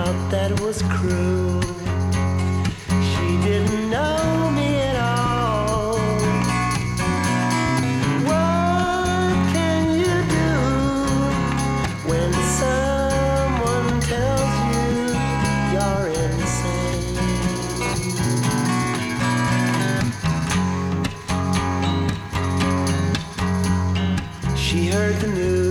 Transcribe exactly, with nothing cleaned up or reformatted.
thought that was cruel. She didn't know me at all. What can you do when someone tells you you're insane? She heard the news